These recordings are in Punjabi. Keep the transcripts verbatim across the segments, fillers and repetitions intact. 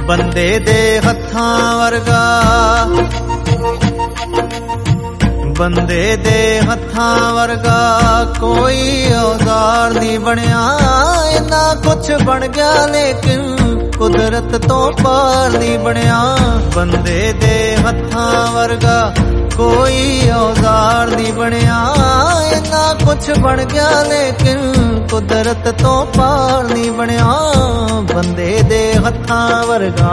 ਬੰਦੇ ਦੇ ਹੱਥਾਂ ਵਰਗਾ, ਬੰਦੇ ਦੇ ਹੱਥਾਂ ਵਰਗਾ ਕੋਈ ਔਜ਼ਾਰ ਨਹੀਂ ਬਣਿਆ। ਇੰਨਾ ਕੁਛ ਬਣ ਗਿਆ ਲੇਕਿਨ ਕੁਦਰਤ ਤੋਂ ਪਾਰ ਨਹੀਂ ਬਣਿਆ। ਬੰਦੇ ਦੇ ਹੱਥਾਂ ਵਰਗਾ ਕੋਈ ਔਜ਼ਾਰ ਨਹੀਂ ਬਣਿਆ। ਇੰਨਾ ਕੁਛ ਬਣ ਗਿਆ ਲੇਕਿਨ ਕੁਦਰਤ ਤੋਂ ਪਾਰ ਨਹੀਂ ਬਣਿਆ। ਬੰਦੇ ਦੇ ਹੱਥਾਂ ਵਰਗਾ।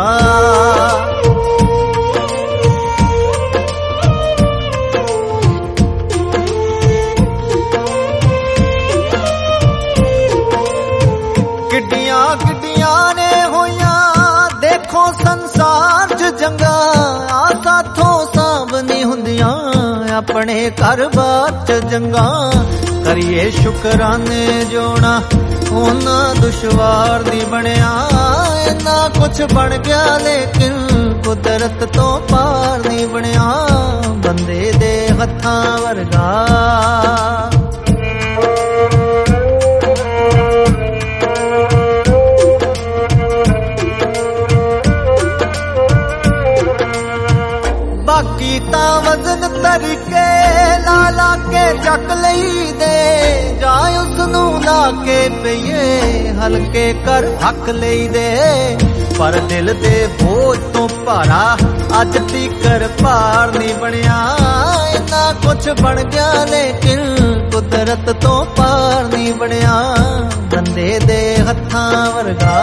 ਕਿੱਡੀਆਂ ਕਿੱਡੀਆਂ ਨੇ ਹੋਈਆਂ ਦੇਖੋ ਸੰਸਾਰ 'ਚ ਜੰਗਾਂ, ਆ ਸਾਥੋਂ ਸਾਂਭ ਨਹੀਂ ਹੁੰਦੀਆਂ ਆਪਣੇ ਘਰ-ਬਾਰ 'ਚ ਜੰਗਾਂ। ਕਰੀਏ ਸ਼ੁਕਰਾਨੇ ਜੋਣਾ ਉਹਨਾਂ ਦੁਸ਼ਵਾਰ ਨਹੀਂ ਬਣਿਆ। ਇੰਨਾ ਕੁਛ ਬਣ ਗਿਆ ਲੇਕਿਨ ਕੁਦਰਤ ਤੋਂ ਪਾਰ ਨਹੀਂ ਬਣਿਆ। ਬੰਦੇ ਦੇ ਹੱਥਾਂ ਵਰਗਾ। ਬਾਕੀ ਤਾਂ ਵਜ਼ਨ ਤਰੀਕੇ ਲਾ ਲਾ ਕੇ ਚੱਕ ਲਈ ਦੇ, ਜਾਂ ਉਸਨੂੰ ਲਾ ਕੇ ਪਈਏ ਹਲਕੇ ਕਰ ਹੱਕ ਲਈ ਦੇ। ਪਰ ਦਿਲ ਦੇ ਬੋਝ ਤੋਂ ਭਾਰਾ ਅੱਜ ਤੀਕਰ ਭਾਰ ਨਹੀਂ ਬਣਿਆ। ਇੰਨਾ ਕੁਛ ਬਣ ਗਿਆ ਲੇਕਿਨ ਕੁਦਰਤ ਤੋਂ ਪਾਰ ਨਹੀਂ ਬਣਿਆ। ਬੰਦੇ ਦੇ ਹੱਥਾਂ ਵਰਗਾ।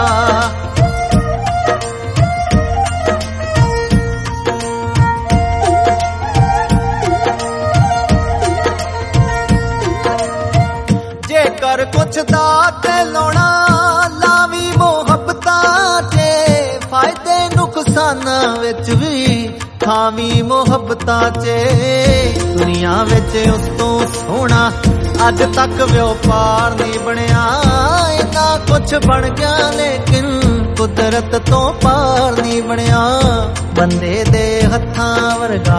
ਜੇਕਰ ਕੁਛ ਦਾ ਤੇ ਲਾਉਣਾ ਲਾਵੀ ਮੁਹੱਬਤਾਂ 'ਚ, ਫਾਇਦੇ ਨੁਕਸਾਨਾਂ ਵਿੱਚ ਵੀ ਥਾਵੀ ਮੁਹੱਬਤਾਂ 'ਚ। ਦੁਨੀਆ ਵਿੱਚ ਉਸ ਤੋਂ ਸੋਹਣਾ ਅੱਜ ਤੱਕ ਵਪਾਰ ਨਹੀਂ ਬਣਿਆ। ਇੰਨਾ ਕੁਛ ਬਣ ਗਿਆ ਲੇਕਿਨ ਕੁਦਰਤ ਤੋਂ ਪਾਰ ਨਹੀਂ ਬਣਿਆ। ਬੰਦੇ ਦੇ ਹੱਥਾਂ ਵਰਗਾ।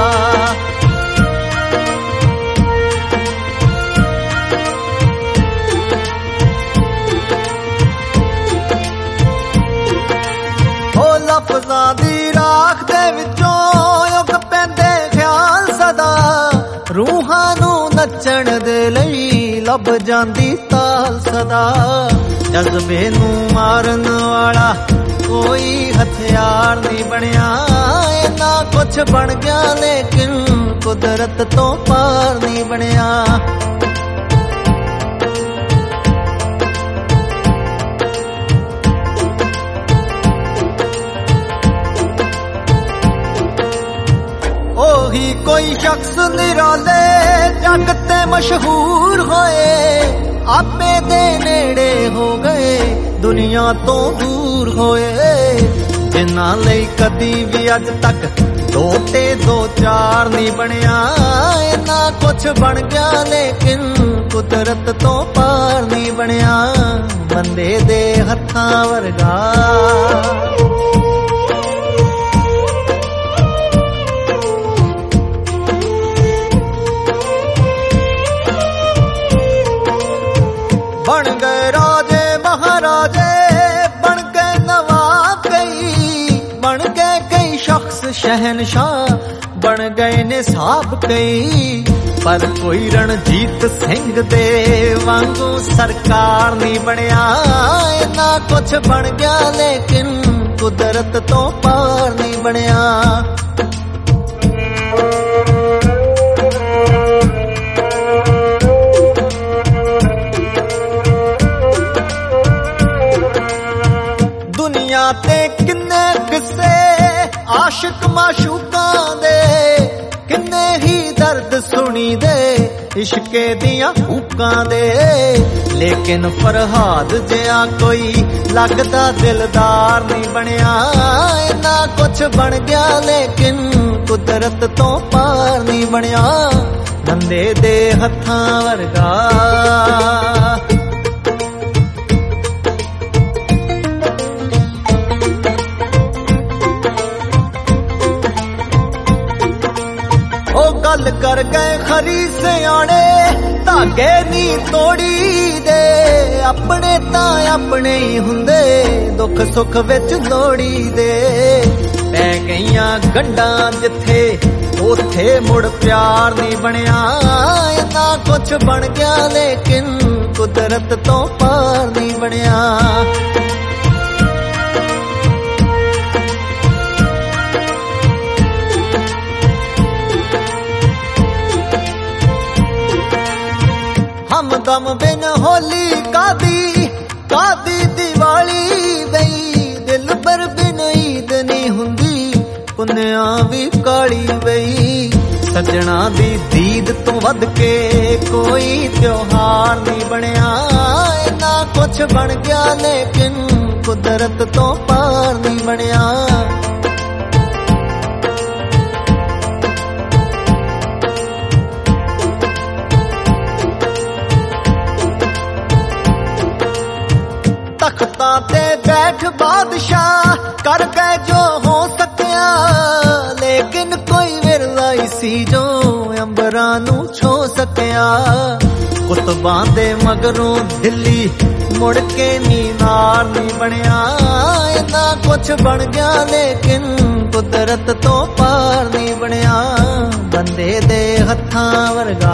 ਲਫ਼ਜ਼ਾਂ ਦੀ ਰਾਖ ਦੇ ਵਿੱਚੋਂ ਉੱਗ ਪੈਂਦੇ ਖਿਆਲ ਸਦਾ, ਰੂਹਾਂ ਨੂੰ ਨੱਚਣ ਦੇ ਲਈ ਲੱਭ ਜਾਂਦੀ ਤਾਲ ਸਦਾ। ਜਜ਼ਬੇ ਨੂੰ ਮਾਰਨ ਵਾਲਾ ਕੋਈ ਹਥਿਆਰ ਨਹੀਂ ਬਣਿਆ। ਇੰਨਾ ਕੁਛ ਬਣ ਗਿਆ ਲੇਕਿਨ ਕੁਦਰਤ ਤੋਂ ਪਾਰ ਨਹੀਂ ਬਣਿਆ। ਉਹੀ ਕੋਈ ਸ਼ਖਸ ਨਿਰਾਲੇ ਜੱਗ ਤੇ ਮਸ਼ਹੂਰ ਹੋਏ, ਆਪੇ ਦੇ ਨੇੜੇ ਹੋ ਗਏ ਦੁਨੀਆ ਤੋਂ ਦੂਰ ਹੋਏ। ਜਿਨ੍ਹਾਂ ਲਈ ਕਦੀ ਵੀ ਅੱਜ ਤੱਕ ਦੋ ਤੇ ਦੋ ਚਾਰ ਨਹੀਂ ਬਣਿਆ। ਇੰਨਾ ਕੁਛ ਬਣ ਗਿਆ ਲੇਕਿਨ ਕੁਦਰਤ ਤੋਂ ਪਾਰ ਨਹੀਂ ਬਣਿਆ। ਬੰਦੇ ਦੇ ਹੱਥਾਂ ਵਰਗਾ। ਬਣ ਗਏ ਰਾਜੇ ਮਹਾਰਾਜੇ, ਬਣ ਗਏ ਨਵਾਬ ਕਈ, ਬਣ ਗਏ ਕਈ ਸ਼ਖਸ ਸ਼ਹਿਨਸ਼ਾਹ, ਬਣ ਗਏ ਨੇ ਸਾਬ ਕਈ। ਪਰ ਕੋਈ ਰਣਜੀਤ ਸਿੰਘ ਦੇ ਵਾਂਗੂ ਸਰਕਾਰ ਨਹੀਂ ਬਣਿਆ। ਇੰਨਾ ਕੁਛ ਬਣ ਗਿਆ ਲੇਕਿਨ ਕੁਦਰਤ ਤੋਂ ਪਾਰ ਨਹੀਂ ਬਣਿਆ। ਦੁਨੀਆ ਤੇ ਕਿੰਨੇ ਕਿੱਸੇ ਆਸ਼ਿਕ ਮਾਸ਼ੂਕਾਂ ਦੇ, ਕਿੰਨੇ ਹੀ ਦਰਦ ਸੁਣੀ ਦੇ ਇਸ਼ਕੇ ਦੀਆਂ ਹੂਕਾਂ ਦੇ। ਲੇਕਿਨ ਫਰਹਾਦ ਜਿਹਾ ਕੋਈ ਲੱਗਦਾ ਦਿਲਦਾਰ ਨਹੀਂ ਬਣਿਆ। ਇੰਨਾ ਕੁਛ ਬਣ ਗਿਆ ਲੇਕਿਨ ਕੁਦਰਤ ਤੋਂ ਪਾਰ ਨਹੀਂ ਬਣਿਆ। ਬੰਦੇ ਦੇ ਹੱਥਾਂ ਵਰਗਾ। ਉਹ ਗੱਲ ਕਰ ਗਏ ਖਰੀ ਸਿਆਣੇ, ਧਾਗੇ ਨੀ ਤੋੜੀ ਦੇ ਆਪਣੇ ਤਾਂ ਆਪਣੇ ਹੀ ਹੁੰਦੇ ਦੁੱਖ ਸੁੱਖ ਵਿੱਚ ਲੋੜੀ ਦੇ ਪੈ ਗਈਆਂ ਗੰਢਾਂ ਜਿੱਥੇ ਉੱਥੇ ਮੁੜ ਪਿਆਰ ਨਹੀਂ ਬਣਿਆ ਇੰਨਾ ਕੁਛ ਬਣ ਗਿਆ ਲੇਕਿਨ ਕੁਦਰਤ ਤੋਂ ਪਾਰ ਨਹੀਂ ਬਣਿਆ हमदम बिन होली कादी कादी दिवाली बई दिल पर बिन ईद नहीं हुंदी पुन्निया भी काली बई सजना दी दीद तो वध के कोई त्योहार नहीं बनया इन्ना कुछ बन गया लेकिन कुदरत तो पार नहीं बनया तख्तां ते बैठ बादशाह कर गए जो हो सकिया लेकिन कोई विरला सी जो अंबरां नू छो सकिया कुतबां दे मगरों दिल्ली मुड़ के मीनार नहीं बनया इन्ना कुछ बन गया लेकिन कुदरत तो पार नहीं बनया बंदे दे हत्थां वर्गा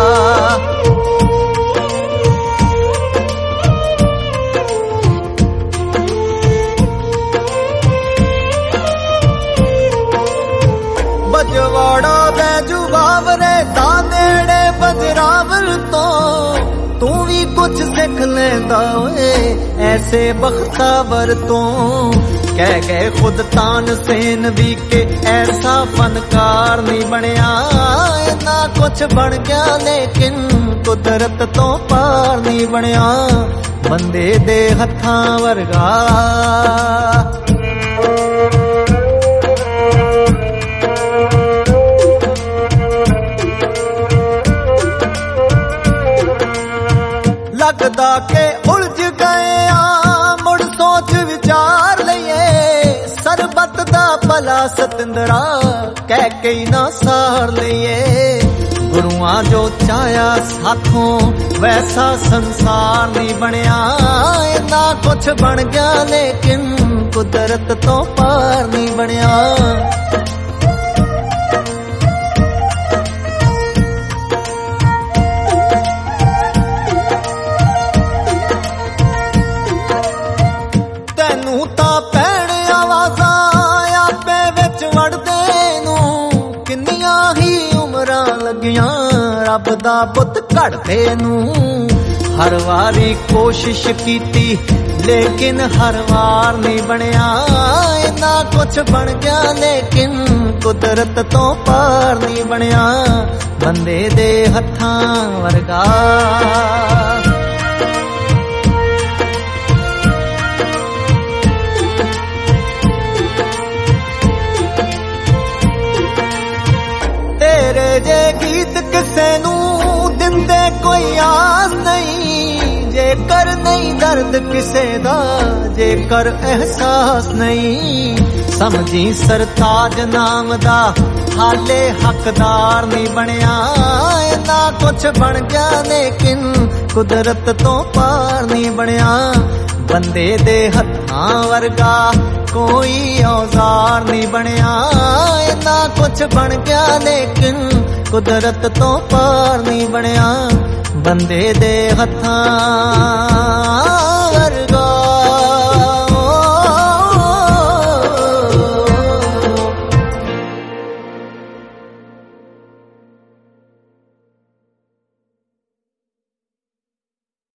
बजवाड़ा बैजू बावरे दा नेड़े बजरावल तो तू भी कुछ सिख लेंदा ओए ऐसे बख्तावर तो कह गए खुद तानसेन भी के ऐसा फनकार नहीं बनया इन्ना कुछ बन गया लेकिन कुदरत तो पार नहीं बनया बंदे दे हत्थां वर्गा लगदा के उलझ गए आ मुड़ सोच विचार लइए सरबत दा भला सतिंदरा कह के ना सार लइए गुरुआं जो चाया साथों वैसा संसार नहीं बनया इन्ना कुछ बन गया लेकिन कुदरत तो पार नहीं बनया रब दा बुत घड़ते नू हर वारी कोशिश कीती लेकिन हर वार नहीं बनया इन्ना कुछ बन गया लेकिन कुदरत तो पार नहीं बनया बंदे दे हत्थां वर्गा तेरे जे गीत किसे नू दिंदे कोई आस नहीं जे कर नहीं दर्द किसे दा जे कर एहसास नहीं समझी सरताज नाम दा हाले हकदार नहीं बनया इन्ना कुछ बन गया लेकिन कुदरत तो पार नहीं बनया बंदे दे हत्थां वर्गा कोई औजार नहीं बनया इन्ना कुछ बन गया लेकिन कुदरत तो पार नहीं बनया बंदे दे हत्थां वर्गा